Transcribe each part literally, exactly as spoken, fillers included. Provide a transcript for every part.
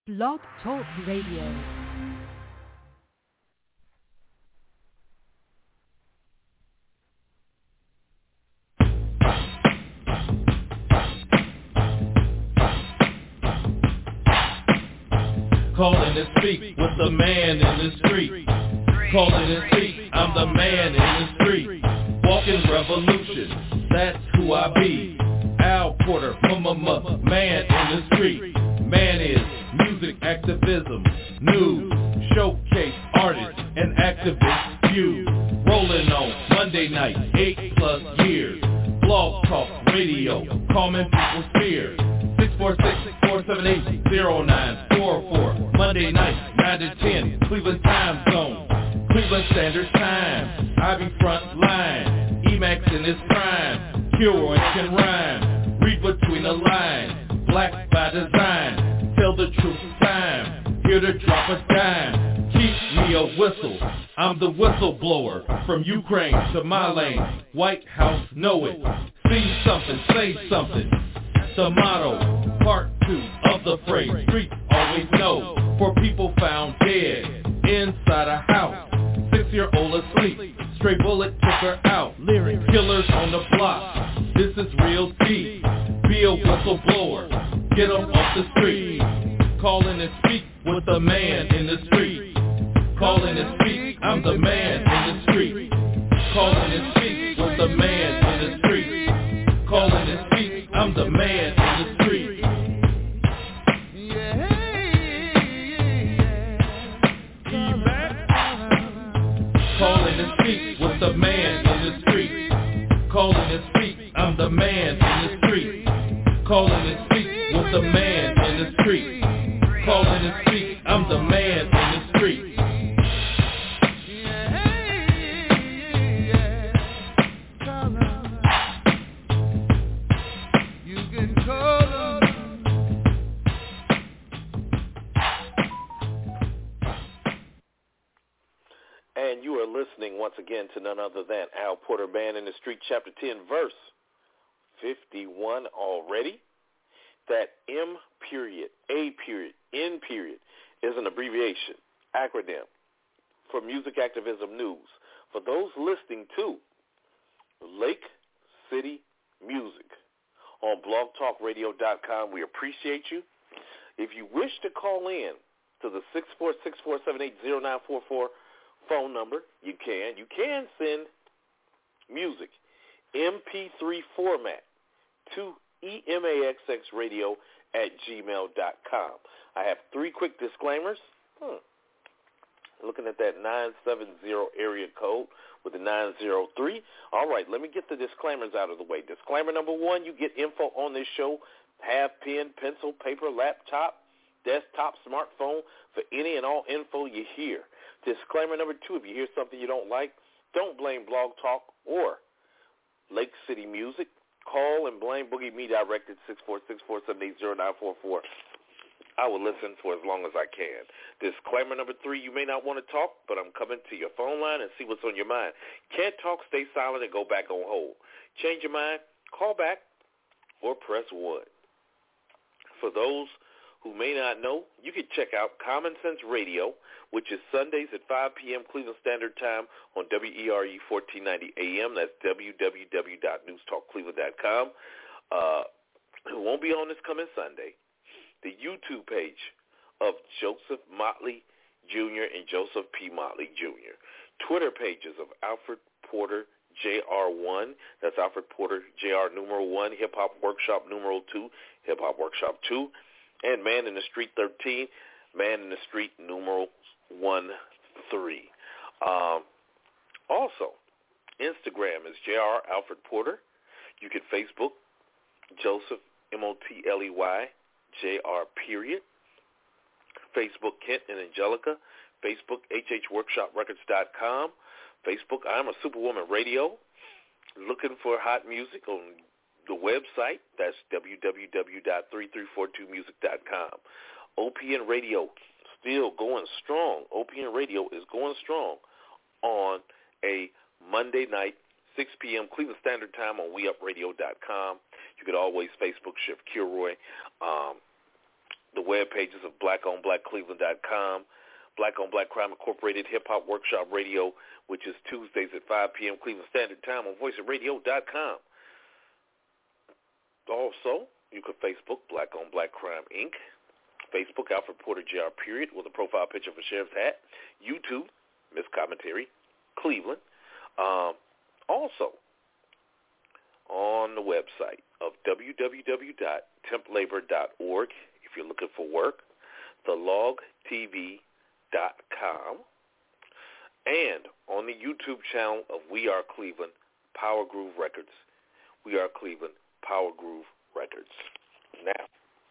Blog Talk Radio. Calling to speak with the man in the street. Calling to speak, I'm the man in the street. Walking revolution, that's who I be. Al Porter, m-m-m, man in the street. Man is music activism, news, showcase artists and activists view. Rolling on Monday night, eight plus years. Blog Talk Radio, calming people's fears. six four six, four seven eight, zero nine four four. Monday night, nine to ten, Cleveland time zone. Cleveland Standard Time. I be front line. Emax in his prime. Kilroy can rhyme. Read between the lines. Black by design. Tell the truth time. Here to drop a dime. Keep me a whistle. I'm the whistleblower. From Ukraine to my lane. White House know it. See something, say something. The motto, part two of the phrase, streets always know. For people found dead inside a house, six-year-old asleep, stray bullet took her out. Lyric killers on the block, this is real deep. Be a whistleblower, get them off the street. Calling and speak with the man in the street. Calling and speak, I'm the man in the street. Calling and speak with the man in the street. Calling and speak, I'm the man in the street. Yeah, yeah, yeah. Calling and speak with the man in the street. Calling and speak, I'm the man in the street. Calling and speak with the man in the street. Calling and speak, I'm the man in the street. And you are listening once again to none other than Al Porter, Man in the Street, Chapter ten, Verse fifty-one already. That M period, A period, N period is an abbreviation, acronym for Music Activism News. For those listening to Lake City Music on blog talk radio dot com, we appreciate you. If you wish to call in to the six four six, four seven eight, zero nine four four phone number, you can. You can send music, M P three format, to emaxxradio at gmail dot com. I have three quick disclaimers. Hmm. Looking at that nine seven zero area code with the nine zero three. All right, let me get the disclaimers out of the way. Disclaimer number one, you get info on this show. Have pen, pencil, paper, laptop, desktop, smartphone for any and all info you hear. Disclaimer number two, if you hear something you don't like, don't blame Blog Talk or Lake City Music. Call and blame Boogie Me direct at six four six, four seven eight, zero nine four four. I will listen for as long as I can. Disclaimer number three, you may not want to talk, but I'm coming to your phone line and see what's on your mind. Can't talk, stay silent, and go back on hold. Change your mind, call back, or press one. For those who may not know, you can check out Common Sense Radio, which is Sundays at five p.m. Cleveland Standard Time on W E R E fourteen ninety A M. That's w w w dot news talk cleveland dot com. Uh, it won't be on this coming Sunday. The YouTube page of Joseph Motley Junior and Joseph P. Motley Junior Twitter pages of Alfred Porter J R one. That's Alfred Porter J R numeral one, Hip Hop Workshop numeral two, Hip Hop Workshop two. And Man in the Street thirteen, Man in the Street numeral one three. Um, also, Instagram is J R Alfred Porter. You can Facebook Joseph M O T L E Y J R period. Facebook Kent and Angelica. Facebook H H workshop records dot com. Facebook I'm a Superwoman Radio. Looking for hot music on the website, that's w w w dot three three four two music dot com. O P N Radio, still going strong. O P N Radio is going strong on a Monday night, six p.m. Cleveland Standard Time on we up radio dot com. You could always Facebook Chef Kilroy. Um, the web pages of black on black cleveland dot com, Black on Black Crime Incorporated Hip Hop Workshop Radio, which is Tuesdays at five p.m. Cleveland Standard Time on voice of radio dot com. Also, you can Facebook Black on Black Crime Incorporated, Facebook Alfred Porter J R period with a profile picture of a sheriff's hat, YouTube Miss Commentary Cleveland. Um, also, on the website of w w w dot temp labor dot org, if you're looking for work, the log t v dot com, and on the YouTube channel of We Are Cleveland, Power Groove Records. We Are Cleveland, Power Groove Records. Now,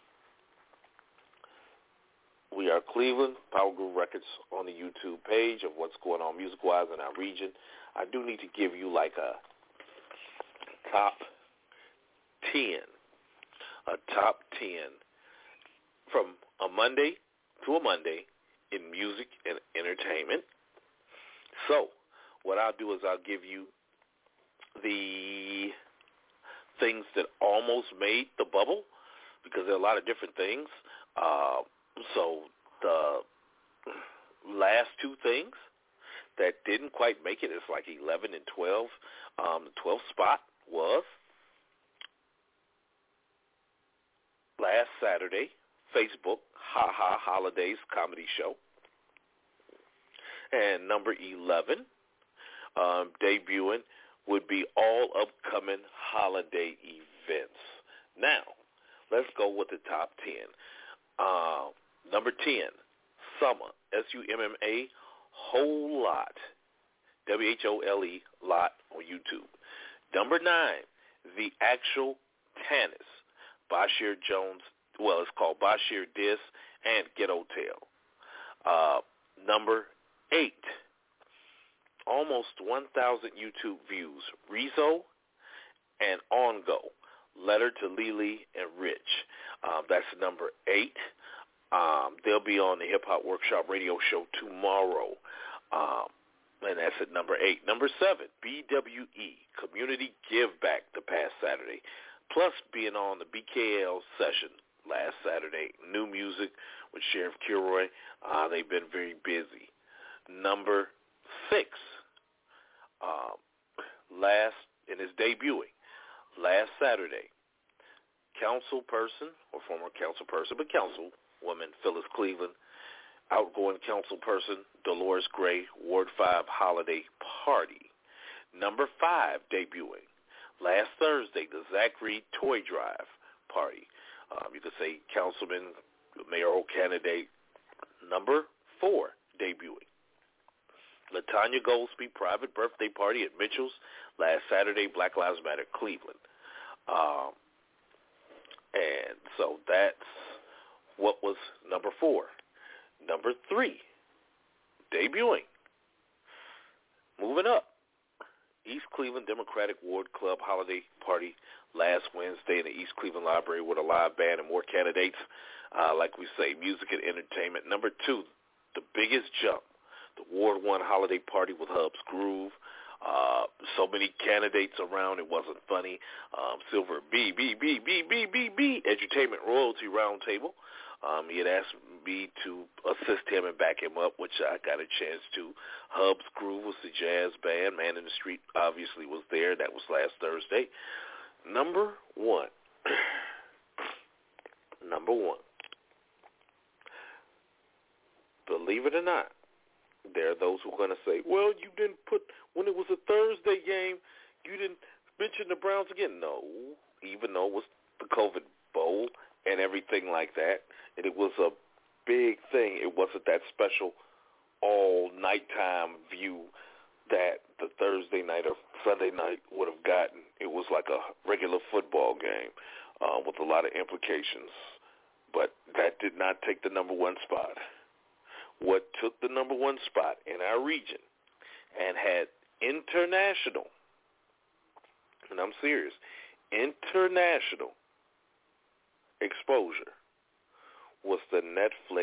We Are Cleveland, Power Groove Records on the YouTube page of what's going on music-wise in our region. I do need to give you like a top ten, a top ten from a Monday to a Monday in music and entertainment. So what I'll do is I'll give you the things that almost made the bubble, because there are a lot of different things. Uh, so the last two things that didn't quite make it, it's like eleven and twelve. Um, the twelfth spot was last Saturday, Facebook, Ha Ha Holidays Comedy Show. And number eleven, um, debuting, would be all upcoming holiday events. Now, let's go with the top ten. Uh, number ten, Summer, S U M M A, Whole Lot, W H O L E, Lot on YouTube. Number nine, The Actual Tannis, Bashir Jones, well, it's called Bashir Diss and Ghetto Tale. Uh, number eight, almost one thousand YouTube views, Rizzo and On Go, Letter to Lily and Rich. Um, that's number eight. Um, they'll be on the Hip Hop Workshop Radio Show tomorrow, um, and that's at number eight. Number seven, B W E, Community Give Back, the past Saturday, plus being on the B K L session last Saturday. New music with Sheriff Kilroy. Uh, they've been very busy. Number six, um, last, and it's debuting, last Saturday, council person, or former council person, but councilwoman Phyllis Cleveland, outgoing council person Dolores Gray, Ward five Holiday Party. Number five, debuting, last Thursday, the Zach Reed Toy Drive Party. Um, you could say councilman, mayoral candidate. Number four, debuting, LaTanya Goldsby private birthday party at Mitchell's last Saturday, Black Lives Matter, Cleveland. Um, and so that's what was number four. Number three, debuting, moving up, East Cleveland Democratic Ward Club holiday party last Wednesday in the East Cleveland Library with a live band and more candidates. Uh, like we say, music and entertainment. Number two, the biggest jump, the Ward one holiday party with Hub's Groove. Uh, so many candidates around, it wasn't funny. Um, Silver B, B, B, B, B, B, B, Entertainment Royalty Roundtable. Um, he had asked me to assist him and back him up, which I got a chance to. Hub's Groove was the jazz band. Man in the Street obviously was there. That was last Thursday. Number one. Number one. Believe it or not, there are those who are going to say, well, you didn't put, when it was a Thursday game, you didn't mention the Browns again. No, even though it was the COVID Bowl and everything like that, and it was a big thing. It wasn't that special all nighttime view that the Thursday night or Sunday night would have gotten. It was like a regular football game uh, with a lot of implications, but that did not take the number one spot. What took the number one spot in our region and had international, and I'm serious, international exposure was the Netflix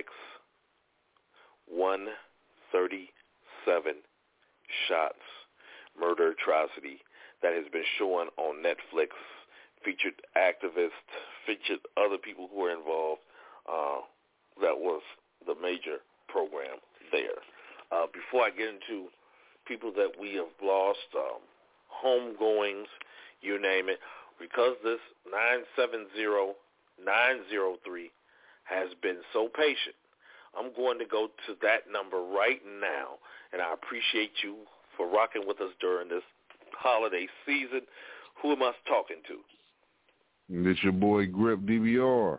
one thirty-seven Shots murder atrocity that has been shown on Netflix, featured activists, featured other people who were involved. Uh, that was the major program there. Uh, before I get into people that we have lost, um, homegoings, you name it, because this nine seven zero nine zero three has been so patient, I'm going to go to that number right now, and I appreciate you for rocking with us during this holiday season. Who am I talking to? It's your boy Grip D V R.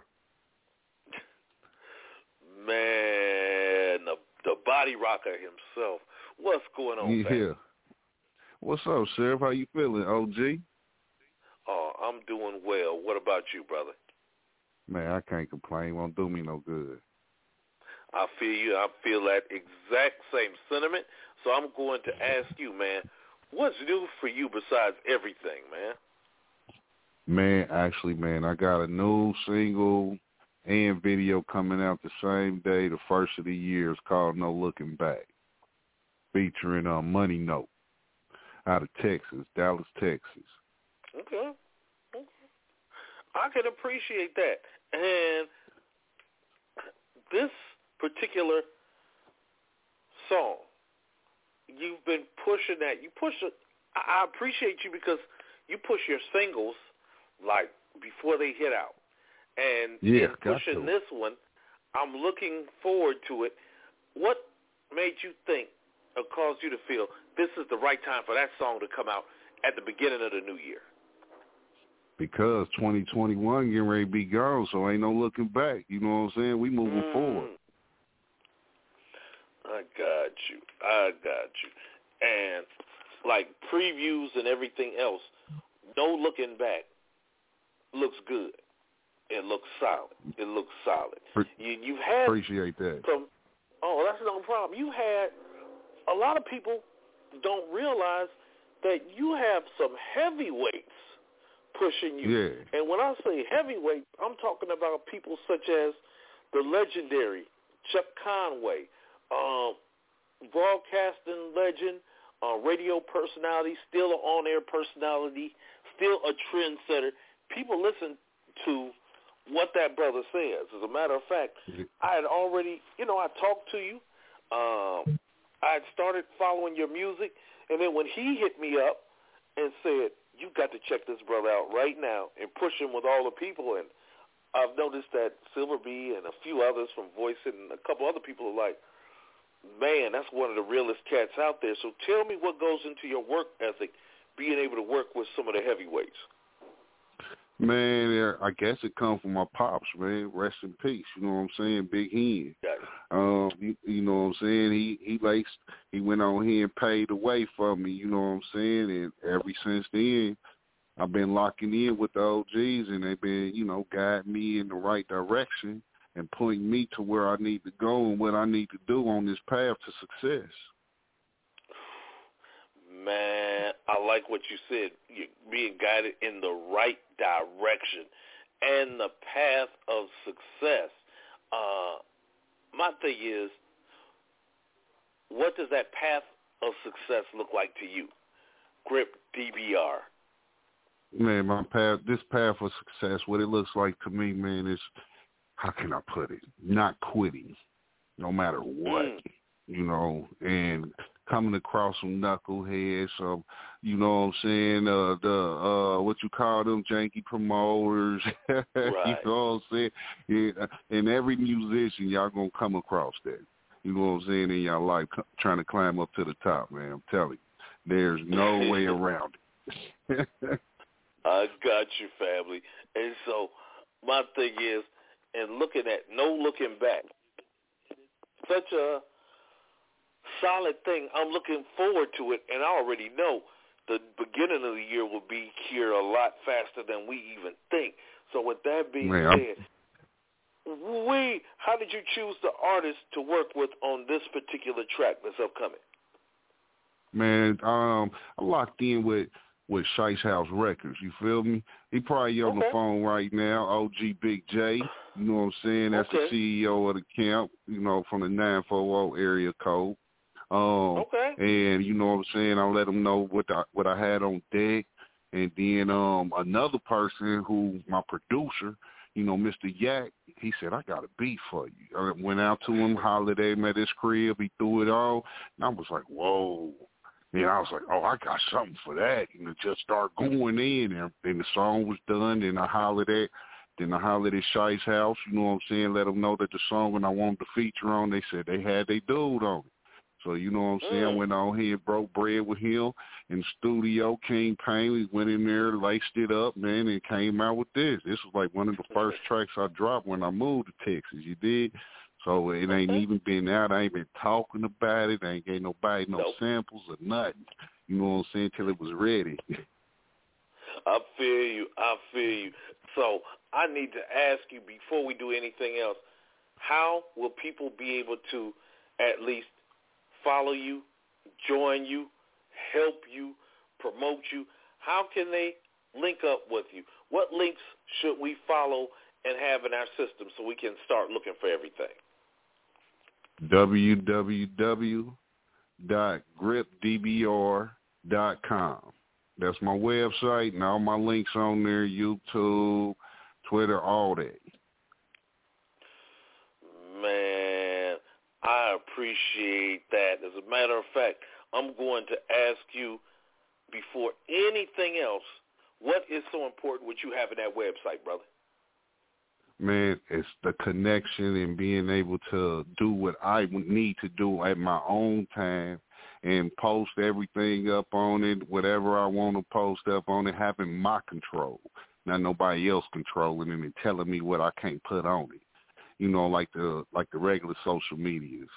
Man, the, the body rocker himself. What's going on, Yeah. man? What's up, Sheriff? How you feeling, O G? Oh, I'm doing well. What about you, brother? Man, I can't complain. Won't do me no good. I feel you. I feel that exact same sentiment. So I'm going to ask you, man, what's new for you besides everything, man? Man, actually, man, I got a new single and video coming out the same day, the first of the year. It's called No Looking Back, featuring a uh, Money Note out of Texas, Dallas, Texas. Okay. okay. I can appreciate that. And this particular song, you've been pushing that. You push it. I appreciate you because you push your singles like before they hit out. And yeah, in pushing this one, I'm looking forward to it. What made you think or caused you to feel this is the right time for that song to come out at the beginning of the new year? Because twenty twenty-one getting ready to be gone, so ain't no looking back. You know what I'm saying? We moving mm. forward. I got you. I got you. And like previews and everything else, no looking back looks good. It looks solid. It looks solid. You, you've had appreciate that. Some, oh, that's no problem. You had a lot of people don't realize that you have some heavyweights pushing you. Yeah. And when I say heavyweight, I'm talking about people such as the legendary Chuck Conway, um, broadcasting legend, uh, radio personality, still an on-air personality, still a trendsetter. People listen to what that brother says. As a matter of fact, I had already, you know, I talked to you. Um, I had started following your music, and then when he hit me up and said, you got to check this brother out right now and push him with all the people, and I've noticed that Silver B and a few others from Voice and a couple other people are like, man, that's one of the realest cats out there. So tell me what goes into your work ethic, being able to work with some of the heavyweights. Man, I guess it comes from my pops, man. Rest in peace. You know what I'm saying? Big Hen. Um, you, you know what I'm saying? He he likes he went on here and paid the way for me. You know what I'm saying? And ever since then, I've been locking in with the O Gs, and they've been, you know, guiding me in the right direction and pointing me to where I need to go and what I need to do on this path to success. Man, I like what you said. You're being guided in the right direction and the path of success. Uh, my thing is, what does that path of success look like to you? Grip D B R. Man, my path, this path of success, what it looks like to me, man, is, how can I put it? Not quitting, no matter what, mm. you know, and coming across some knuckleheads, some, you know what I'm saying, uh, the, uh, what you call them, janky promoters, right. you know what I'm saying? Yeah, and every musician, y'all going to come across that, you know what I'm saying, in your life, trying to climb up to the top, man, I'm telling you. There's no way around it. I got you, family. And so my thing is, and looking at no looking back, such a solid thing. I'm looking forward to it, and I already know the beginning of the year will be here a lot faster than we even think. So with that being Man, said, we, how did you choose the artist to work with on this particular track that's upcoming? Man, um, I'm locked in with, with Shice House Records, you feel me? He probably on okay. the phone right now, O G Big J, you know what I'm saying? That's okay. the C E O of the camp, you know, from the nine four zero area code. Um, okay. And, you know what I'm saying, I let him know what I, what I had on deck. And then um, another person who, my producer, you know, Mister Yak, he said, I got a beat for you. I went out to him, hollered at him at his crib. He threw it on. And I was like, whoa. And I was like, oh, I got something for that. And it just started going in. And then the song was done. Then I hollered at, then I hollered at Shi's house. You know what I'm saying? Let them know that the song and I wanted to feature on. They said they had their dude on it. So, you know what I'm saying? Mm. I went on here and broke bread with him in the studio, King Payne. We went in there, laced it up, man, and came out with this. This was like one of the first tracks I dropped when I moved to Texas, you did? So it ain't okay. even been out. I ain't been talking about it. I ain't gave nobody no nope. samples or nothing. You know what I'm saying? Till it was ready. I feel you. I feel you. So I need to ask you before we do anything else, how will people be able to at least follow you, join you, help you, promote you? How can they link up with you? What links should we follow and have in our system so we can start looking for everything? w w w dot grip d b r dot com. That's my website, and all my links on there, YouTube, Twitter, all that. Man, I appreciate that. As a matter of fact, I'm going to ask you, before anything else, what is so important what you have in that website, brother? Man, it's the connection and being able to do what I need to do at my own time and post everything up on it, whatever I want to post up on it, having my control, not nobody else controlling it and telling me what I can't put on it. You know, like the like the regular social medias.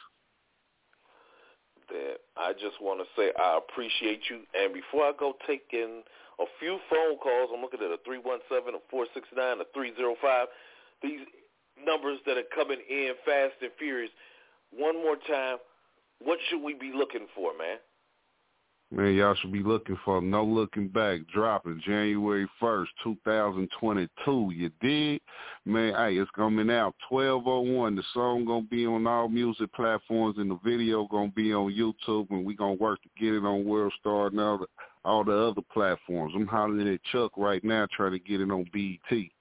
Then I just want to say I appreciate you. And before I go taking a few phone calls, I'm looking at a three one seven, a four six nine, a three oh five. These numbers that are coming in fast and furious. One more time, what should we be looking for, man? Man, y'all should be looking for No Looking Back, dropping January first, twenty twenty-two. You dig? Man, hey, it's coming out twelve oh one. The song going to be on all music platforms, and the video going to be on YouTube, and we going to work to get it on WorldStar and all the, all the other platforms. I'm hollering at Chuck right now trying to get it on B E T.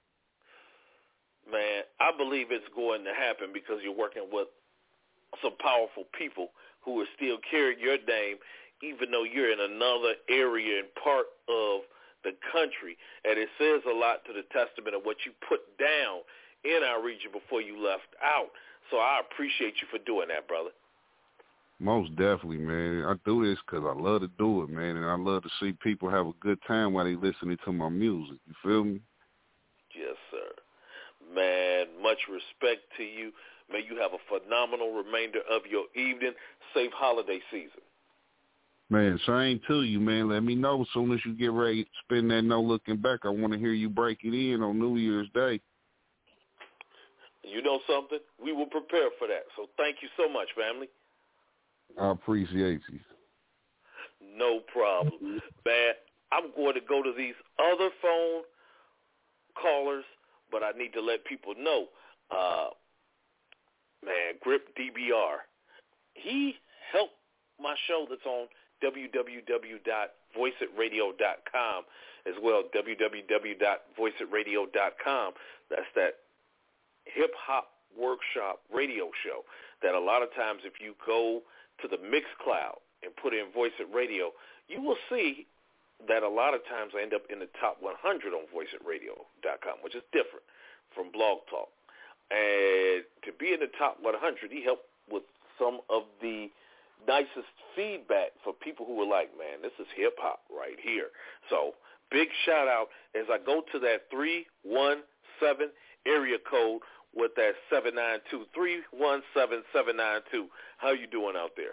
Man, I believe it's going to happen because you're working with some powerful people who are still carrying your name, even though you're in another area and part of the country. And it says a lot to the testament of what you put down in our region before you left out. So I appreciate you for doing that, brother. Most definitely, man. I do this because I love to do it, man, and I love to see people have a good time while they listening to my music. You feel me? Yes, sir. Man, much respect to you. May you have a phenomenal remainder of your evening. Safe holiday season. Man, same to you, man. Let me know as soon as you get ready to spin that No Looking Back. I want to hear you break it in on New Year's Day. You know something? We will prepare for that. So thank you so much, family. I appreciate you. No problem. Man, I'm going to go to these other phone callers, but I need to let people know, uh, man, Grip D B R, he helped my show that's on w w w dot voice it radio dot com as well, w w w dot voice it radio dot com. That's that hip-hop workshop radio show that a lot of times if you go to the Mixcloud and put in Voice It Radio, you will see that a lot of times I end up in the top one hundred on voice it radio dot com, which is different from Blog Talk. And to be in the top one hundred, he helped with some of the nicest feedback for people who were like, man, this is hip-hop right here. So big shout-out as I go to that three one seven area code with that seven nine two, three one seven, seven nine two. How you doing out there?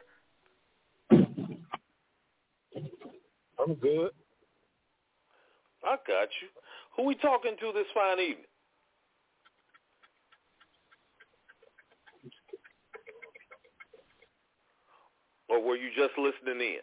I'm good. I got you. Who we talking to this fine evening? Or were you just listening in?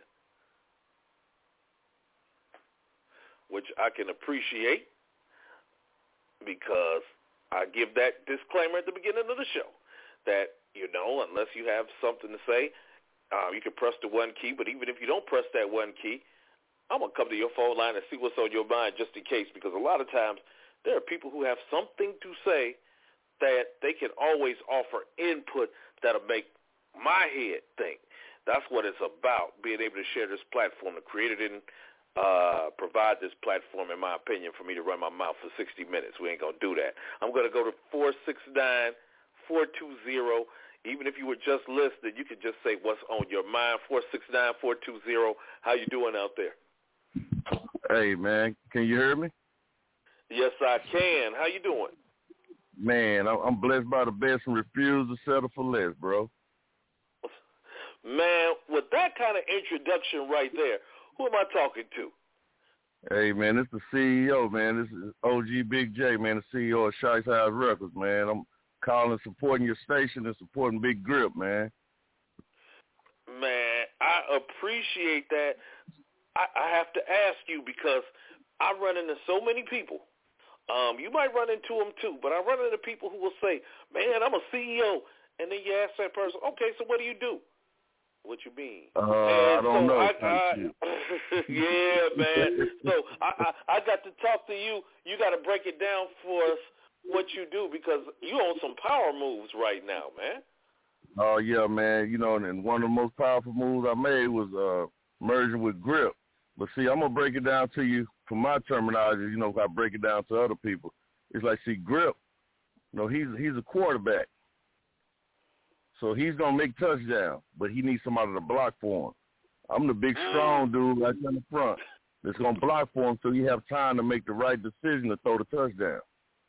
Which I can appreciate because I give that disclaimer at the beginning of the show that, you know, unless you have something to say, uh, you can press the one key. But even if you don't press that one key, I'm going to come to your phone line and see what's on your mind just in case, because a lot of times there are people who have something to say that they can always offer input that'll make my head think. That's what it's about, being able to share this platform, to create it and uh, provide this platform, in my opinion, for me to run my mouth for sixty minutes. We ain't going to do that. I'm going to go to four six nine, four two zero. Even if you were just listening, you could just say what's on your mind. four six nine, four two zero. How you doing out there? Hey, man, can you hear me? Yes, I can. How you doing? Man, I'm blessed by the best and refuse to settle for less, bro. Man, with that kind of introduction right there, who am I talking to? Hey, man, it's the C E O, man. This is O G Big J, man, the C E O of Shice House Records, man. I'm calling, supporting your station and supporting Big Grip, man. Man, I appreciate that. I, I have to ask you because I run into so many people. Um, you might run into them too, but I run into people who will say, man, I'm a C E O. And then you ask that person, okay, so what do you do? What you mean? Uh, I don't so know. I, I, yeah, man. So I, I, I got to talk to you. You got to break it down for us what you do because you on some power moves right now, man. Oh, yeah, man. You know, and one of the most powerful moves I made was uh, merging with Grip. But, see, I'm going to break it down to you from my terminology, you know, if I break it down to other people. It's like, see, Grip, you know, he's he's a quarterback. So he's going to make touchdowns, but he needs somebody to block for him. I'm the big, strong dude right in the front that's going to block for him so you have time to make the right decision to throw the touchdown.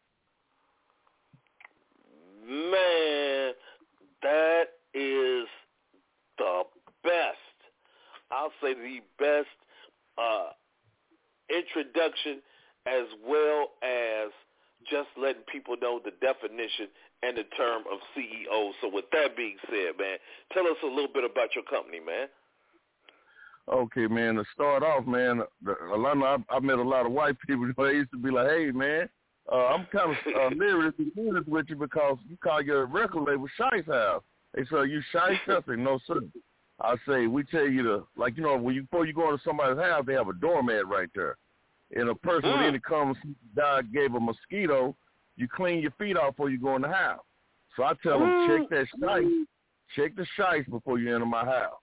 Man, that is the best. I'll say the best uh, introduction as well as just letting people know the definition and the term of C E O. So with that being said, man, tell us a little bit about your company, man. Okay, man, to start off, man, a lot of, I, I met a lot of white people. They used to be like, hey, man, uh, I'm kind of uh, nervous to do this with you because you call your record label Shice House. They say, you Shice? I say, no, sir. I say, we tell you to, like, you know, when you before you go into somebody's house, they have a doormat right there. And a person mm. with any comes, God gave a mosquito, you clean your feet off before you go in the house. So I tell them, mm. check that Shice, check the Shice before you enter my house.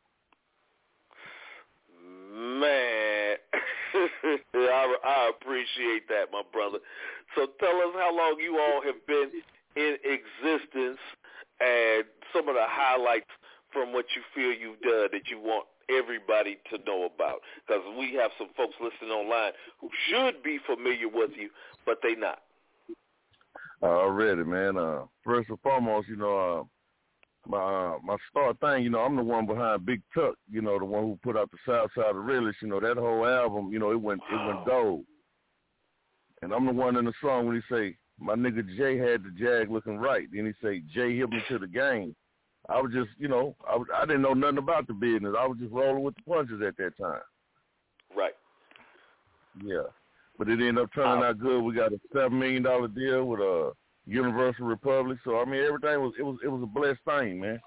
Man, I, I appreciate that, my brother. So tell us how long you all have been in existence and some of the highlights from what you feel you've done that you want everybody to know about. Because we have some folks listening online who should be familiar with you, but they not. Already, man. Uh, first and foremost, you know, uh, my uh, my star thing, you know, I'm the one behind Big Tuck, you know, the one who put out the South Side of Realist, you know, that whole album, you know, it went it went gold. And I'm the one in the song when he say, my nigga Jay had the jag looking right. Then he say, Jay hit me to the game. I was just, you know, I, was, I didn't know nothing about the business. I was just rolling with the punches at that time. Right. Yeah. But it ended up turning out good. We got a seven million dollars deal with a Universal Republic. So I mean, everything was it was it was a blessed thing, man.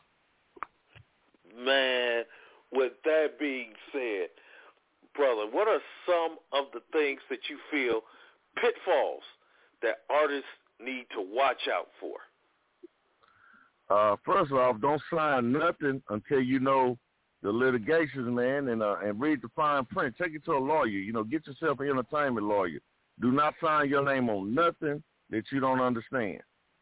Man, with that being said, brother, what are some of the things that you feel pitfalls that artists need to watch out for? Uh, first off, don't sign nothing until you know the litigations, man, and uh, and read the fine print. Take it to a lawyer. You know, get yourself an entertainment lawyer. Do not sign your name on nothing that you don't understand.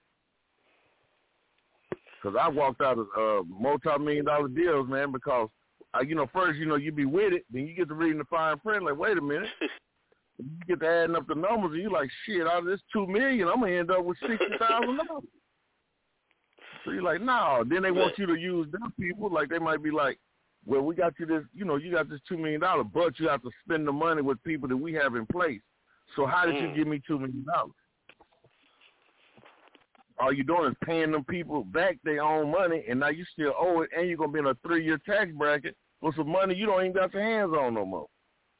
Because I walked out of uh, multi-million dollar deals, man, because, uh, you know, first, you know, you be with it, then you get to reading the fine print, like, wait a minute. You get to adding up the numbers, and you're like, shit, out of this two million dollars, I'm going to end up with sixty thousand dollars. So you're like, no. Then they want you to use them people. Like, they might be like, well, we got you this, you know, you got this two million dollars, but you have to spend the money with people that we have in place. So how did mm. you give me two million dollars? All you're doing is paying them people back their own money, and now you still owe it, and you're going to be in a three-year tax bracket with some money you don't even got your hands on no more.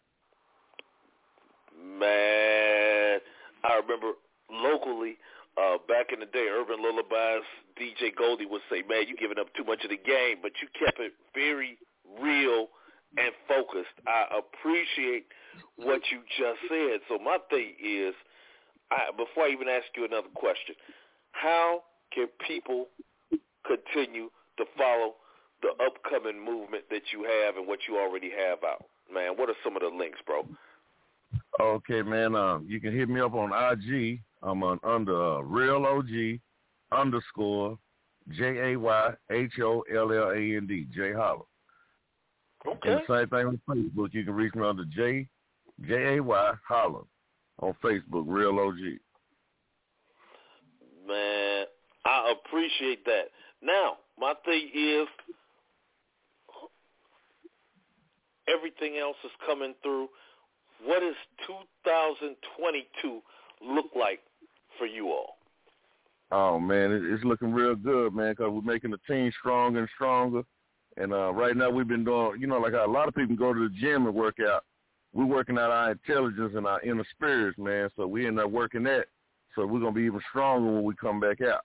Man, I remember locally, uh, back in the day, Urban Lullabies, D J Goldie would say, man, you giving up too much of the game, but you kept it very real and focused. I appreciate what you just said. So my thing is, I, before I even ask you another question, how can people continue to follow the upcoming movement that you have and what you already have out? Man, what are some of the links, bro? Okay, man. Um, you can hit me up on I G. I'm on under uh, Real O G underscore J A Y H O L L A N D, Jay Holland. Okay. And the same thing on Facebook. You can reach me under J J A Y Holland on Facebook, Real O G. Man, I appreciate that. Now, my thing is, everything else is coming through. What does two thousand twenty-two look like for you all? Oh, man, it's looking real good, man, because we're making the team stronger and stronger. And uh, right now we've been doing, you know, like how a lot of people go to the gym and work out. We're working out our intelligence and our inner spirits, man, so we end up working that. So we're going to be even stronger when we come back out.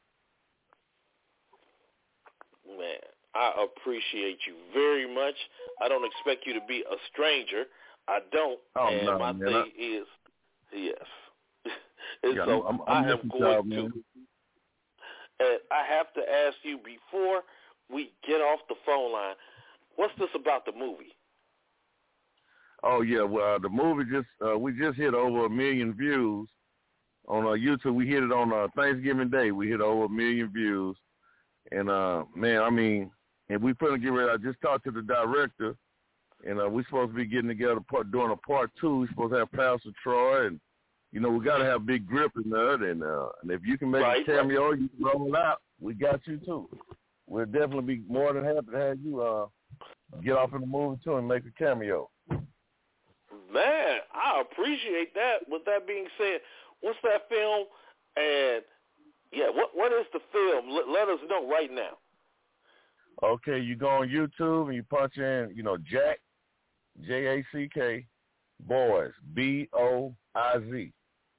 Man, I appreciate you very much. I don't expect you to be a stranger. I don't. Oh, and no, my man, thing I, is, yes. and yeah, so I'm, I'm, I I'm am going job, to, man. and I have to ask you before we get off the phone line, what's this about the movie? Oh, yeah, well, the movie just, uh, we just hit over a million views on uh, YouTube. We hit it on uh, Thanksgiving Day. We hit over a million views. And, uh, man, I mean, and we put get ready. I just talked to the director, and uh, we're supposed to be getting together, part, doing a part two. We're supposed to have Pastor Troy, and, you know, we got to have Big Grip in there. And, uh, and if you can make right, a cameo, right. You can roll it out. We got you, too. We'll definitely be more than happy to have you uh, get off in the movie, too, and make a cameo. Man, I appreciate that. With that being said, what's that film? And, yeah, what what is the film? Let, let us know right now. Okay, you go on YouTube and you punch in, you know, Jack, J A C K, Boys, B O I Z.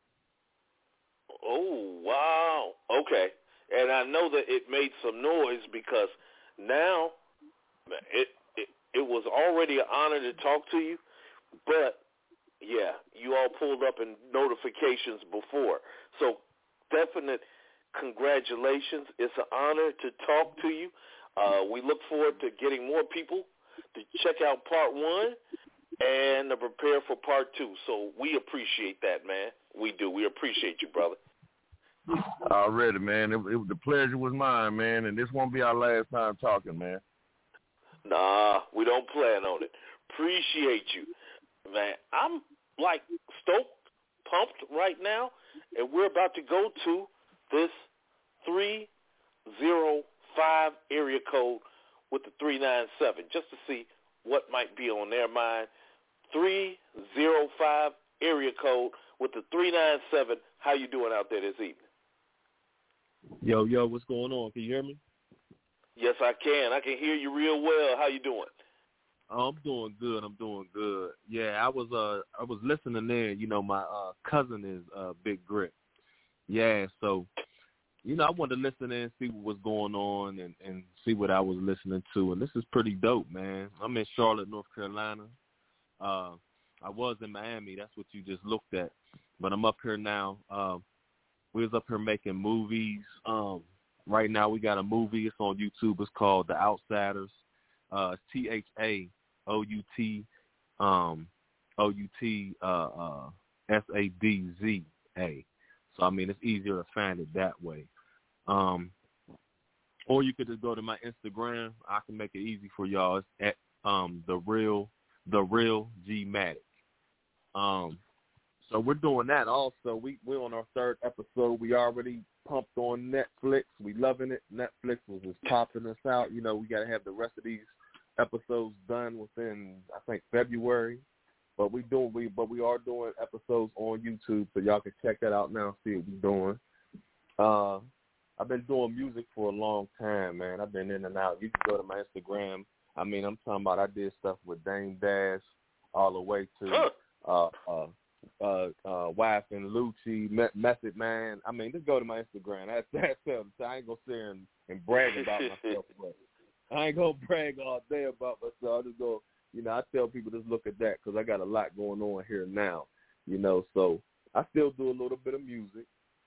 Oh, wow. Okay. And I know that it made some noise because now it, it, it was already an honor to talk to you, but, yeah, you all pulled up in notifications before. So definite congratulations. It's an honor to talk to you. Uh, we look forward to getting more people to check out part one and to prepare for part two. So we appreciate that, man. We do. We appreciate you, brother. Already, man. It, it, the pleasure was mine, man, and this won't be our last time talking, man. Nah, we don't plan on it. Appreciate you, man. I'm, like, stoked, pumped right now, and we're about to go to this three oh five area code with the three nine seven just to see what might be on their mind. three oh five area code with the three nine seven. How you doing out there this evening? Yo, yo, what's going on? Can you hear me? Yes, I can. I can hear you real well. How you doing? Oh, I'm doing good. I'm doing good. Yeah, I was uh I was listening in. You know, my uh, cousin is uh, Big Grip. Yeah, so, you know, I wanted to listen in and see what was going on and, and see what I was listening to. And this is pretty dope, man. I'm in Charlotte, North Carolina. Uh, I was in Miami. That's what you just looked at. But I'm up here now. Uh, we was up here making movies. Um, right now we got a movie. It's on YouTube. It's called The Outsiders. Uh, it's T H A O U T um, O U T uh, uh, S A D Z A. So, I mean, it's easier to find it that way. Um, or you could just go to my Instagram. I can make it easy for y'all. It's at um, the real, the real G-Matic. Um, so we're doing that also. We, we're on our third episode. We already pumped on Netflix. We loving it. Netflix was just popping us out. You know, we got to have the rest of these episodes done within, I think, February. But we doing we but we are doing episodes on YouTube, so y'all can check that out now. See what we're doing. Uh, I've been doing music for a long time, man. I've been in and out. You can go to my Instagram. I mean, I'm talking about I did stuff with Dame Dash all the way to uh, uh, uh, uh, Wife and Lucci, Me- Method Man. I mean, just go to my Instagram. That's that's it. I ain't gonna sit here and, and brag about myself, but I ain't gonna brag all day about myself. I just go. You know, I tell people just look at that because I got a lot going on here now, you know. So I still do a little bit of music.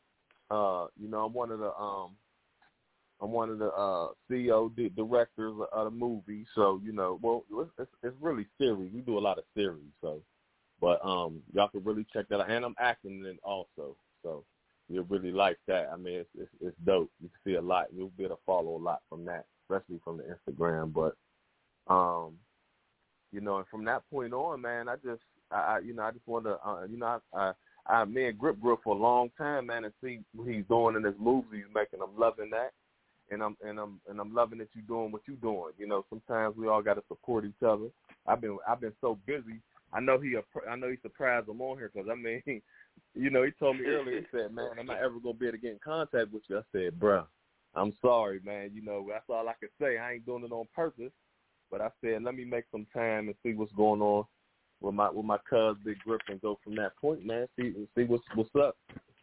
Uh, you know, I'm one of the um, I'm one of the uh, C E O di- directors of the movie. So you know, well, it's, it's really series. We do a lot of series. So, but um, y'all can really check that out. And I'm acting in it also. So you'll really like that. I mean, it's, it's it's dope. You can see a lot. You'll be able to follow a lot from that, especially from the Instagram. But um, you know, and from that point on, man, I just I, I you know I just want to uh, you know I. I I me and Grip Grip for a long time, man, and see what he's doing in this movie he's making. I'm loving that, and I'm and I'm and I'm loving that you're doing what you're doing. You know, sometimes we all got to support each other. I've been I've been so busy. I know he I know he surprised him on here because I mean, he, you know, he told me earlier. He said, "Man, I'm not ever gonna be able to get in contact with you." I said, "Bruh, I'm sorry, man. You know, that's all I can say. I ain't doing it on purpose, but I said let me make some time and see what's going on with my with my cuz Big Grip and go from that point, man. See see what's what's up."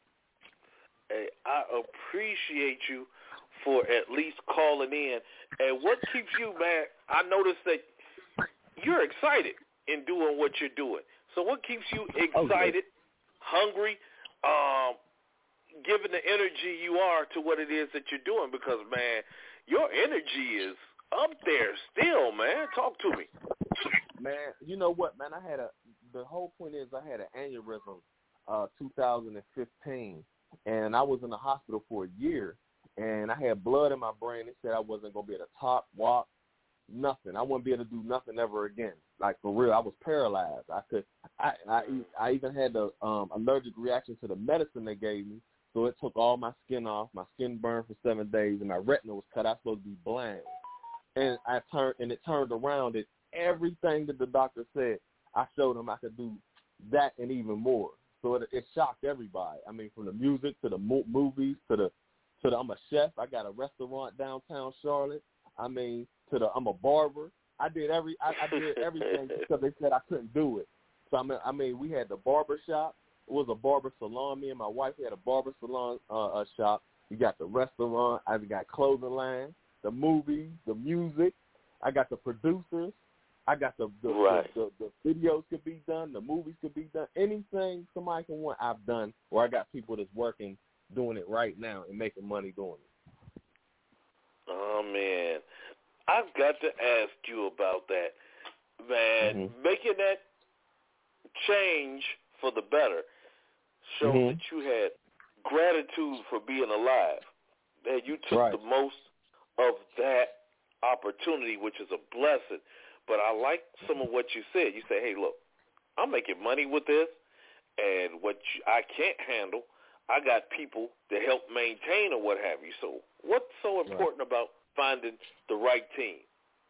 Hey, I appreciate you for at least calling in. And what keeps you, man? I noticed that you're excited in doing what you're doing. So what keeps you excited, okay. hungry, um, giving the energy you are to what it is that you're doing? Because man, your energy is up there still, man. Talk to me. Man, you know what, man? I had a, the whole point is I had an aneurysm uh, two thousand fifteen, and I was in the hospital for a year, and I had blood in my brain. They said I wasn't going to be able to talk, walk, nothing. I wouldn't be able to do nothing ever again. Like, for real, I was paralyzed. I could, I, I, I even had the um, allergic reaction to the medicine they gave me, so it took all my skin off. My skin burned for seven days, and my retina was cut. I was supposed to be blind. And I turned, and it turned around. It everything that the doctor said, I showed him I could do that and even more. So it, it shocked everybody. I mean, from the music to the mo- movies to the to the I'm a chef. I got a restaurant downtown Charlotte. I mean, to the I'm a barber. I did every I, I did everything because they said I couldn't do it. So I mean, I mean, we had the barber shop. It was a barber salon. Me and my wife had a barber salon uh, uh, shop. We got the restaurant. I got clothing line, the movies, the music. I got the producers. I got the the, right. the, the the videos could be done, the movies could be done, anything somebody can want, I've done, or I got people that's working, doing it right now and making money doing it. Oh, man. I've got to ask you about that, man. Mm-hmm. Making that change for the better shows mm-hmm. that you had gratitude for being alive, that you took right. the most of that opportunity, which is a blessing. But I like some of what you said. You say, hey, look, I'm making money with this, and what you, I can't handle, I got people to help maintain or what have you. So what's so important right. about finding the right team?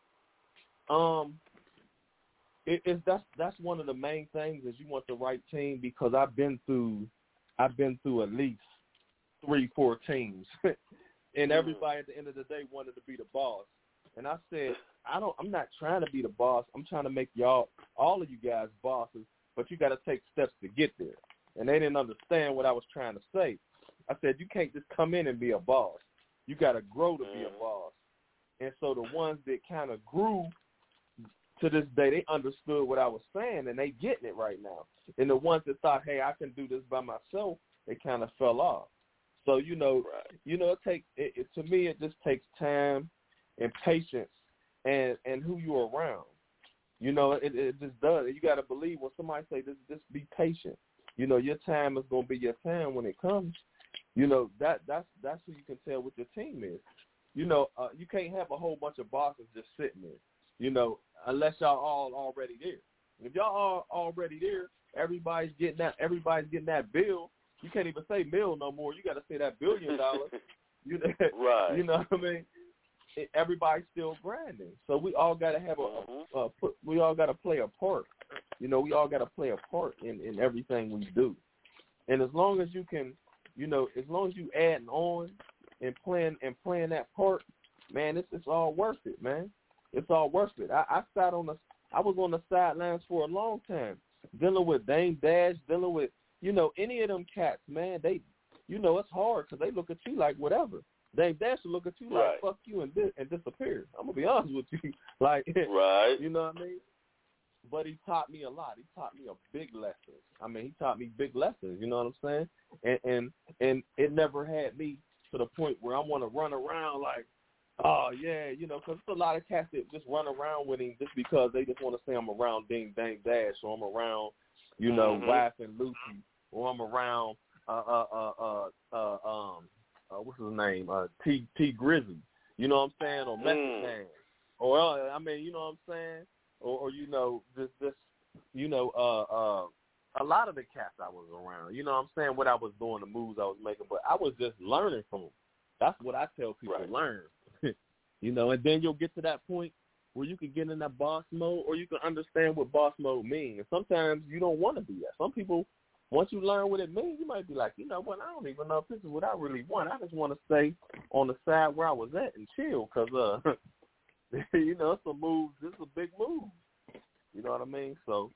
Um, it, it's that's that's one of the main things is you want the right team because I've been through, I've been through at least three, four teams, and everybody at the end of the day wanted to be the boss. And I said, I don't. I'm not trying to be the boss. I'm trying to make y'all, all of you guys, bosses. But you got to take steps to get there. And they didn't understand what I was trying to say. I said you can't just come in and be a boss. You got to grow to be a boss. And so the ones that kind of grew to this day, they understood what I was saying, and they getting it right now. And the ones that thought, hey, I can do this by myself, they kind of fell off. So you know, right. you know, it takes. It, it, to me, it just takes time and patience. And, and who you're around. You know, it, it just does. You got to believe when somebody say, just, just be patient. You know, your time is going to be your time when it comes. You know, that that's that's who you can tell what your team is. You know, uh, you can't have a whole bunch of bosses just sitting there, you know, unless y'all all already there. If y'all are already there, everybody's getting that everybody's getting that bill. You can't even say bill no more. You got to say that billion dollars. You know, right. You know what I mean? Everybody's still grinding, so we all got to have a, a, a put, we all got to play a part. You know, we all got to play a part in, in everything we do. And as long as you can, you know, as long as you adding on and playing and playing that part, man, it's it's all worth it, man. It's all worth it. I, I sat on the, I was on the sidelines for a long time, dealing with Dame Dash, dealing with, you know, any of them cats, man. They, you know, it's hard because they look at you like whatever. Dame Dash will look at you like, right. fuck you and dis- and disappear. I'm going to be honest with you. Like, right. you know what I mean? but he taught me a lot. He taught me a big lesson. I mean, he taught me big lessons. You know what I'm saying? And and and it never had me to the point where I want to run around like, oh yeah, you know, because there's a lot of cats that just run around with him just because they just want to say I'm around Ding Dang Dash, or I'm around, you know, mm-hmm. Wife and Lucy, or I'm around uh uh uh uh, uh um uh, what's his name uh T T Grizzly. You know what I'm saying? Or Method mm. Man. Or uh, I mean, you know what I'm saying? Or, or you know, this this you know, uh uh a lot of the cats I was around. You know what I'm saying? What I was doing, the moves I was making, but I was just learning from them. That's what I tell people, right. learn. You know, and then you'll get to that point where you can get in that boss mode, or you can understand what boss mode means. And sometimes you don't want to be that. Some people, once you learn what it means, you might be like, you know what, I don't even know if this is what I really want. I just want to stay on the side where I was at and chill because, uh, you know, it's a move. This is a big move. You know what I mean? So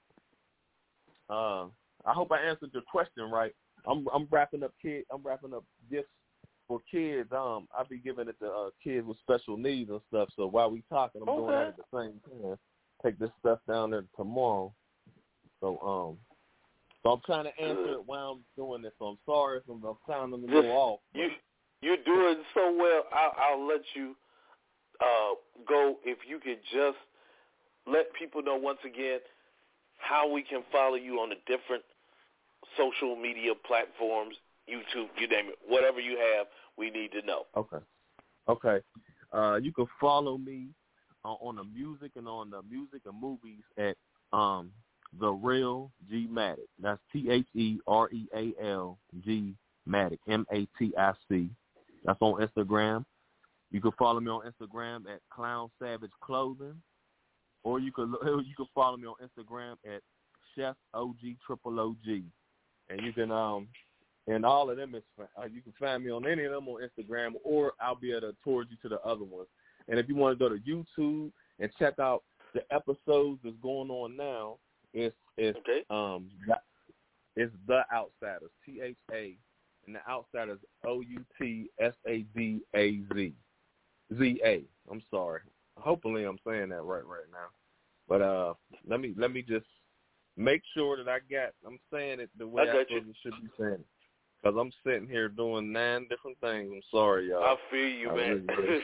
uh, I hope I answered your question right. I'm I'm wrapping up kid. I'm wrapping up gifts for kids. Um, I'll be giving it to uh, kids with special needs and stuff. So while we talking, I'm okay. doing that at the same time. Take this stuff down there tomorrow. So um, so I'm trying to answer Good. it while I'm doing this. So I'm sorry if I'm, I'm sounding a Just, little off. You you're doing so well. I'll, I'll let you uh, go if you could just let people know once again how we can follow you on the different social media platforms, YouTube, you name it, whatever you have, we need to know. Okay. Okay. Uh, you can follow me uh, on the music and on the music and movies at um, The Real G Matic. That's T H E R E A L G Matic, M A T I C. That's on Instagram. You can follow me on Instagram at Clown Savage Clothing, or you can you can follow me on Instagram at Chef O G Triple O G, and you can um and all of them is uh, you can find me on any of them on Instagram, or I'll be able to towards you to the other ones. And if you want to go to YouTube and check out the episodes that's going on now, it's it's okay. um it's The Outsiders, T H A, and The Outsiders O U T S A D A Z. Z A. I'm sorry. Hopefully I'm saying that right right now. But uh, let me let me just make sure that I got. I'm saying it the way I, I should be saying it, because I'm sitting here doing nine different things. I'm sorry, y'all. I feel you, I man. Really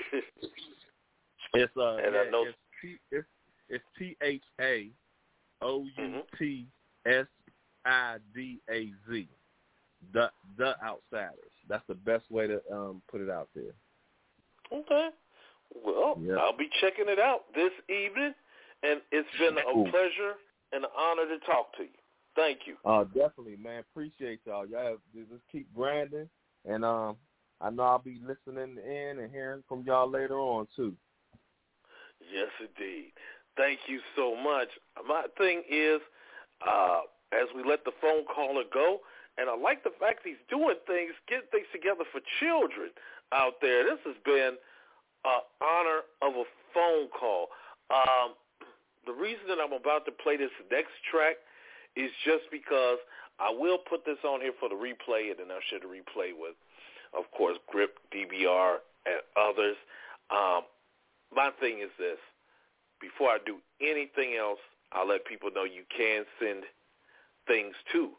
it's uh, and yeah, I know it's T it's it's T H A O U T S I D A Z. The the Outsiders. That's the best way to um put it out there. Okay. Well, yep. I'll be checking it out this evening, and it's been a cool. pleasure and an honor to talk to you. Thank you. Uh, definitely, man. Appreciate y'all. Y'all have, just keep grinding, and um, I know I'll be listening in and hearing from y'all later on, too. Yes, indeed. Thank you so much. My thing is, uh, as we let the phone caller go, and I like the fact he's doing things, getting things together for children out there. This has been an honor of a phone call. Um, the reason that I'm about to play this next track is just because I will put this on here for the replay, and then I'll share the replay with, of course, Grip, D B R, and others. Um, my thing is this. Before I do anything else, I'll let people know you can send things to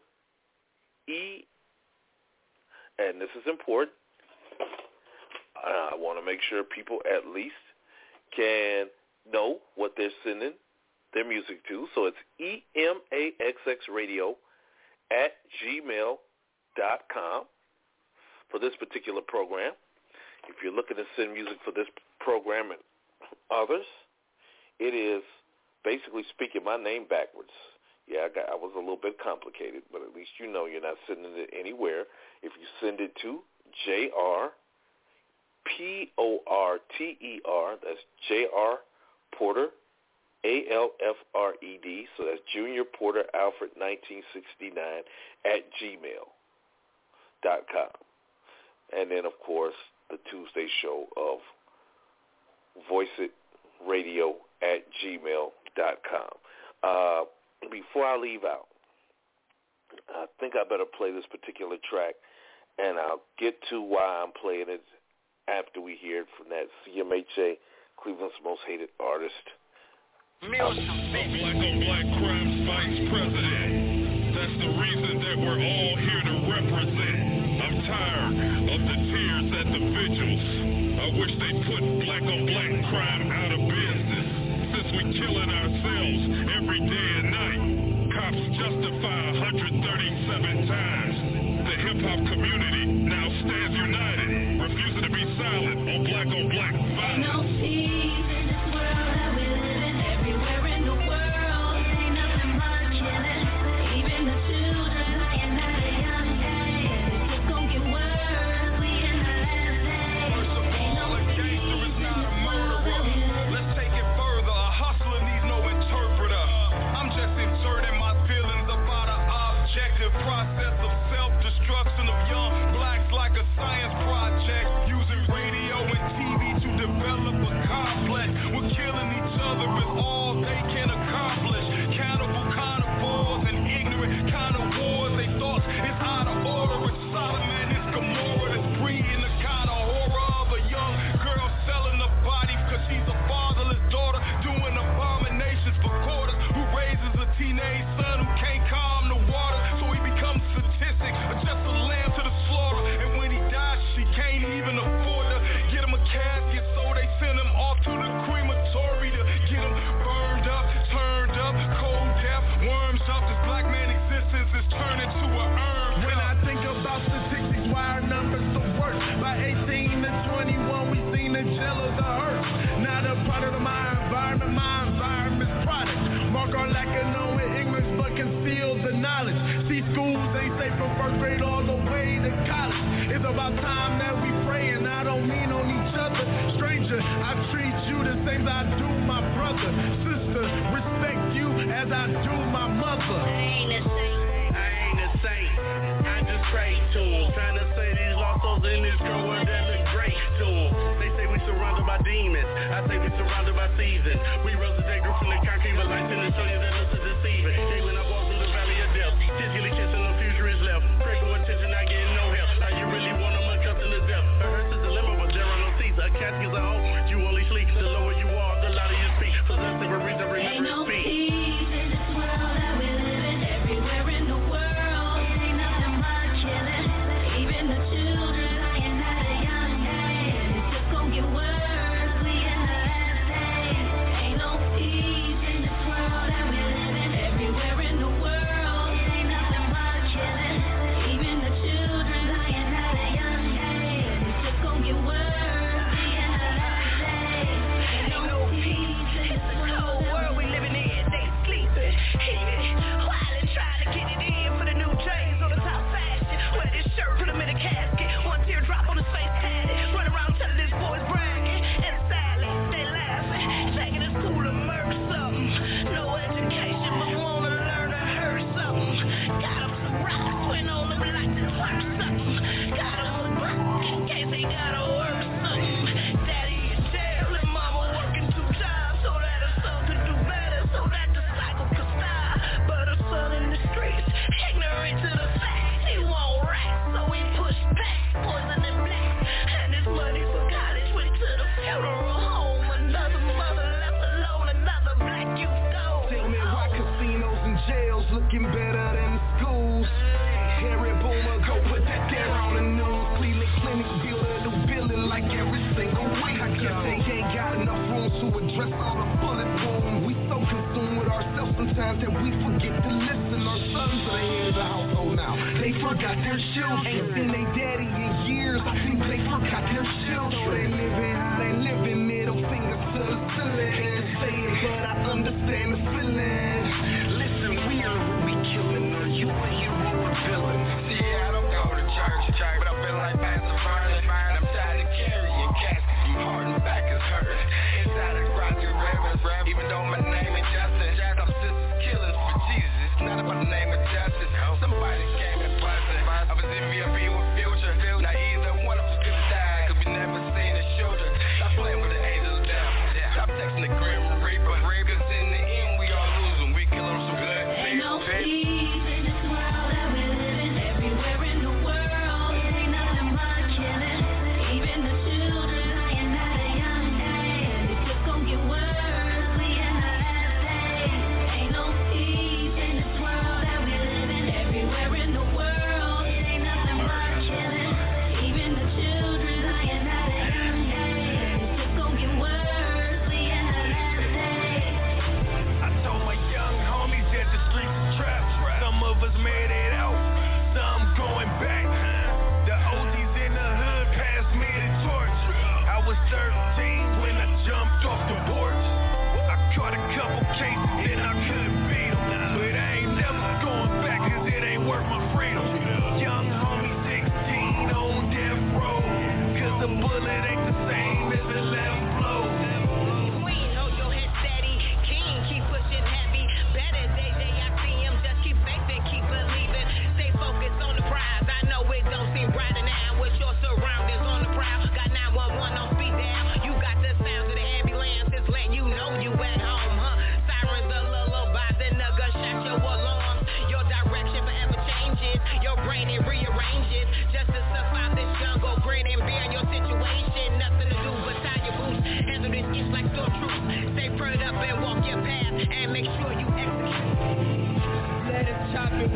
E, and this is important. I want to make sure people at least can know what they're sending their music to. So it's E M A X X radio at gmail dot com for this particular program. If you're looking to send music for this program and others, it is basically speaking my name backwards. Yeah, I, got, I was a little bit complicated, but at least you know you're not sending it anywhere. If you send it to J R P O R T E R, that's J R Porter, A L F R E D, so that's Junior Porter Alfred nineteen sixty-nine at gmail dot com. And then, of course, the Tuesday show of Voice It Radio at gmail dot com. Uh, before I leave out, I think I better play this particular track, and I'll get to why I'm playing it after we hear it from that C M H A, Cleveland's Most Hated Artist, Black on black crimes vice president. That's the reason that we're all here to represent. I'm tired of the tears at the vigils. I wish they put black on black crime out of business. Since we killing ourselves every day and night, cops justify one hundred thirty-seven times. The hip-hop community now stands united, refusing to be silent on black on black violence. No peace in this world that we live in. Everywhere in the world, ain't nothing but killing. Even the children, lying at a young age. It's just gonna get worse. We in the last days. First of all, a gangster is not a murderer. Let's take it further. A hustler needs no interpreter. I'm just inserting my feelings about an objective process of self-destruction of young blacks like a science project. Using radio and T V to develop a complex. We're killing each other is all they can accomplish. Cannibal carnivores and ignorant kind of wars. They thought it's out of order. It's Solomon, it's Gomorrah. That's breeding the kind of horror of a young girl selling a body because she's a fatherless daughter doing abominations for quarters. Who raises a teenage son who can't calm the water, so he becomes statistic, just a lamb to the slaughter. And when he dies, she can't even afford to get him a casket, so they send him off to the crematory to get him burned up, turned up, cold death, worms up. This black man existence is turning to a urn. When I think about statistics, why our numbers so worse? By eighteen to twenty-one, we seen the jail of the hurt. Not a product of my environment, my environment's product. Mark our lack of knowing ignorance, but conceal the knowledge. See, schools ain't safe from first grade all the way to college. It's about time that we pray, and I don't mean on each other. Stranger, I treat you the same as I do my brother. Sister, respect you as I do my mother. I ain't a saint. I ain't a saint. I just pray to him. Trying to say these lost souls in this girl were that look great to him. They say we surrounded by demons. I say we surrounded by seasons. We rose to take group from the concrete, but lights in the show you that looks is deceiving. They when I walk through the valley of death, physically kissing the future is left. Pray for attention, not getting no help. How you really want them accustomed to death? A hearse is a dilemma, but there are no seats. A casket's a home, you only sleep. The lower you are, the louder you speak. Possessed of a reason, remember to speak. Ain't no peace in this world that we live in. Everywhere in the world, ain't nothing but killing. Even the children lying at a young age. It's just gonna get worse. We in the last days. Ain't no peace in this world that we live in. Everywhere in the world, ain't nothing but killing. Even the children lying at a young age. It's just gonna get worse. We in the last days. Ain't no peace in this world that we live in. They sleeping, heated, wildin', trying to get it in for the new J's on the top fashion. Wear this shirt, put him in a casket. One teardrop on his face, had it. Run around telling his boys bragging. And sadly, they laughing, taking us school to murder something. No education, but wanna learn to hurt something. Got him some rocks, went on them like to twerk something. Got him some rocks, in case they gotta work something. Daddy in jail and mama working two jobs so that her son could do better, so that the cycle could stop. But her son in the streets, ignorant to the facts, he won't rap, so he pushed back, poison and black. And his money for college went to the funeral home. Another mother left alone, another black youth gone. Tell me why casinos and jails looking better than the schools. Harry Boomer, go put that there on the news. Cleveland Clinic build a new building like every single week. I guess they ain't got enough room to address all the bullet wounds. We so consumed with ourselves sometimes that we forget to listen. Our sons are the head of the household now. They forgot their children. Ain't seen their daddy in years. I think they forgot their children. They living how they living, middle fingers to the ceiling. Can't say it, but I understand the feeling. Listen, we are really killing. Are you a hero or villain? See, I don't go to church, church, but I feel like Pastor Vernon. I'm tired of carrying caskets. My heart and back is hurt. Inside a Roger Rivers, even though my name is Justin. Some sisters killers for Jesus. It's not about the name of justice. Somebody came and busted. I was in V I P with Future. Now either one of us could have died, cause we never seen a shooter. Stop playing with the angels of death. Stop texting the Grim Reaper. Cause in the end we all losing. We kill them some good Ain't no people. peace in this world that we live in. Everywhere in the world, ain't nothing but killing. Even the children lying at a young age. It's just gonna get worse. We in the last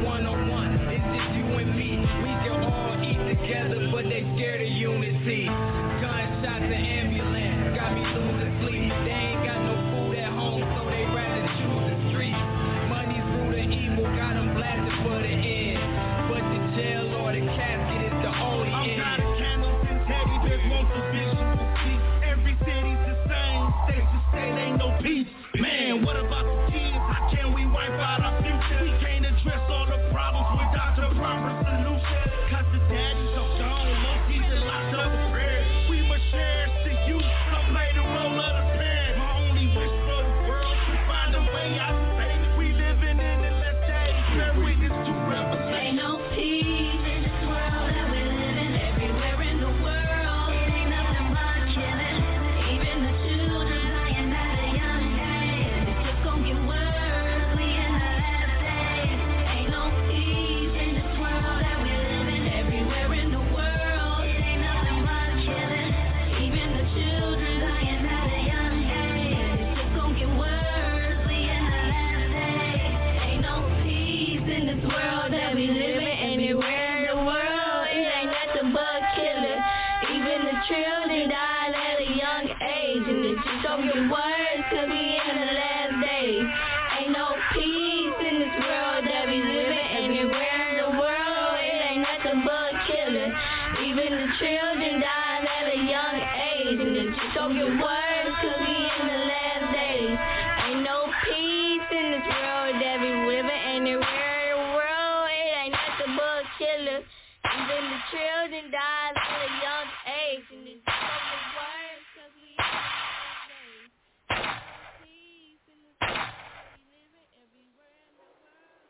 one-on-one. It's just you and me. We can all eat together, but they scared of unity. Gunshots and ambulance got me losing sleep. They ain't got no food at home, so they rather choose the street. Money's root of evil, got them blasted for the end. But the jail or the casket is the only I'm end. tired of candles and teddy bears, want some visual peace. Every city's the same, state to state ain't no peace. Man, what about the kids? How can we wipe out our future? We can't address all the problems without the proper solution. Cause the daddies are gone, most even locked up for prayer. We were shares to you, some play the role of the parent. My only wish for the world to find a way out to save it. We living in the last days, bear witness to revelation. Ain't no peace in this world that we live in. Everywhere in the world, it ain't nothing but killing. Even the children dying at a young age. It's just gon' get worse. We in the last days. Ain't no peace in this world that we live in. Everywhere in the world, it ain't nothing but killing. Even the children dying at a young age. It's just gon' get worse. We in the last days. Ain't no peace in this world that we live in. Anywhere in the world, it ain't nothing but killing. Even the children dying at a young age. And it's just gon' get worse, cause we in the last days. Ain't no peace in this world that we live in. Anywhere in the world, it ain't nothing but killing. Even the children dying at a young age. And it's just gon' get worse, cause we in the last days. Ain't no peace in this world that we live in. Anywhere in the world, it ain't nothing but killing. Even the children dying at a young age. And it's just gon' get worse, cause we in the last days. Peace in this world that we live in. Everywhere in the world.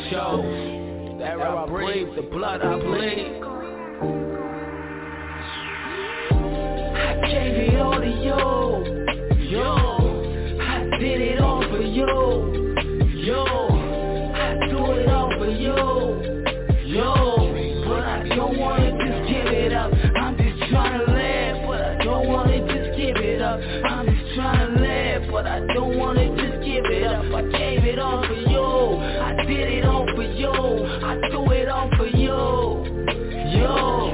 chose. The air I breathe, the blood I bleed. I gave it all to you, yo. I did it all for you, yo. I do it all for you, yo. But I don't wanna just give it up. I'm just trying to laugh, but I don't wanna just give it up. I'm just trying to laugh, but I don't wanna just give it up. I gave it all for you, I did it all for you, I do it all for you, yo.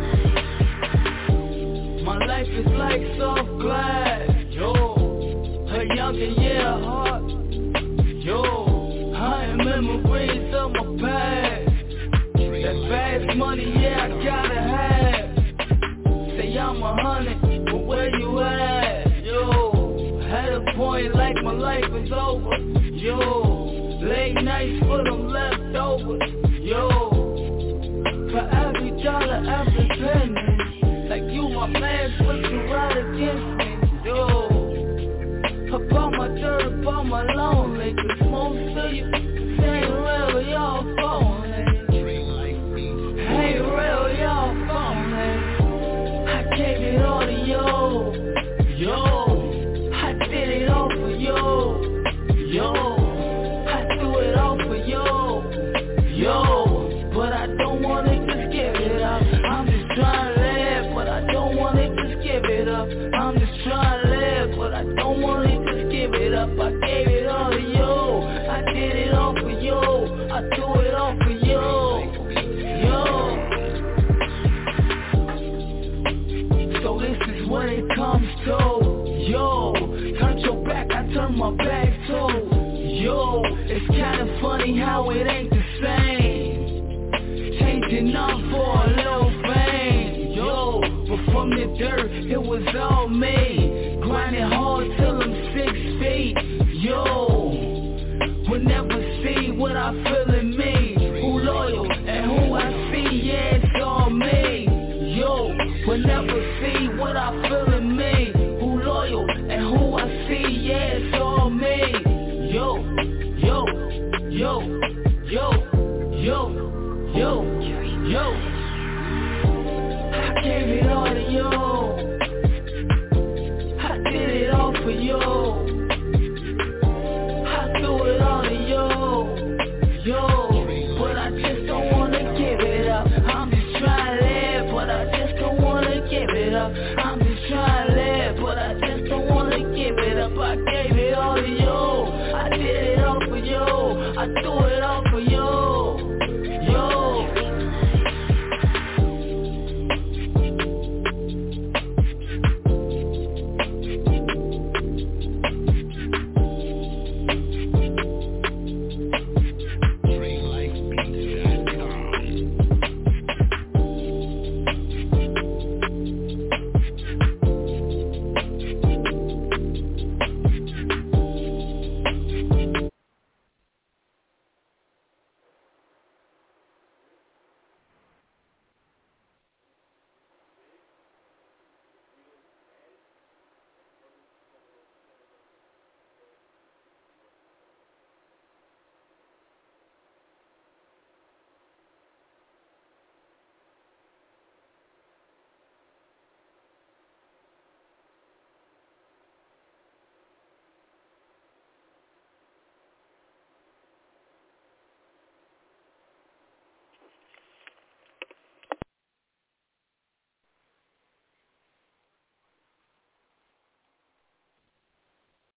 My life is like soft glass, yo. A younger, yeah, heart, yo. I am memories of my past. That fast money, yeah, I gotta have. Say I'm a hundred, but where you at, yo? At a point like my life is over, yo. Late nights for them leftovers, yo. For every dollar, every penny, like you my man, put you right against me, yo. Upon my dirt, upon my lonely, cause most of you ain't real, y'all phony. Ain't real, y'all phony. I gave it all to you, yo. I did it all for you, yo. I do it all for you, yo. But I don't wanna just give it up. I'm just trying to live, but I don't wanna just give it up. I'm just trying to live, but I don't wanna just give it up. I gave it all to you, I did it all for you, I do it all for you, yo. So this is what it comes to, yo. Turn your back, I turn my back too, yo. It's kinda funny how it ain't the same. Changing up for a little fame, yo. But from the dirt, it was all me. Grinding hard till I'm six feet, yo. Will never see what I feel in me. Who loyal and who I see, yeah, it's all me, yo. Will never see what I feel in me. Who loyal and who I see, yeah, it's all me, yo, yo, yo, yo, yo, yo, yo. I gave it all to you, I did it all for you, I do it all to you, yo. But I just don't wanna give it up. I'm just trying to live, but I just don't wanna give it up. I'm